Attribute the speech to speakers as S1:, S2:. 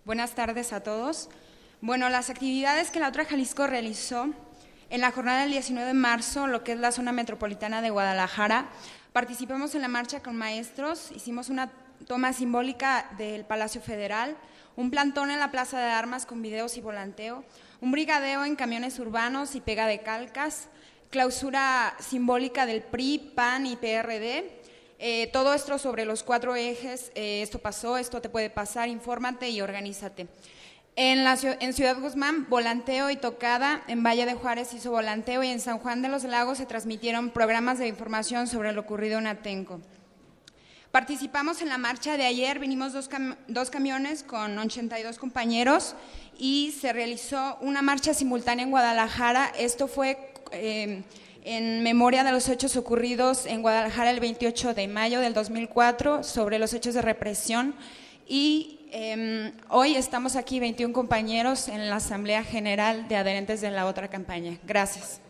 S1: Buenas tardes a todos. Bueno, las actividades que la otra Jalisco realizó en la jornada del 19 de marzo, lo que es la zona metropolitana de Guadalajara, participamos en la marcha con maestros, hicimos una toma simbólica del Palacio Federal, un plantón en la Plaza de Armas con videos y volanteo, un brigadeo en camiones urbanos y pega de calcas, clausura simbólica del PRI, PAN y PRD. Todo esto sobre los 4 ejes, esto pasó, esto te puede pasar, infórmate y organízate. En Ciudad Guzmán, volanteo y tocada, en Valle de Juárez hizo volanteo y en San Juan de los Lagos se transmitieron programas de información sobre lo ocurrido en Atenco. Participamos en la marcha de ayer, vinimos dos camiones con 82 compañeros y se realizó una marcha simultánea en Guadalajara. Esto fue en memoria de los hechos ocurridos en Guadalajara el 28 de mayo del 2004 sobre los hechos de represión y hoy estamos aquí 21 compañeros en la Asamblea General de Adherentes de la otra campaña. Gracias.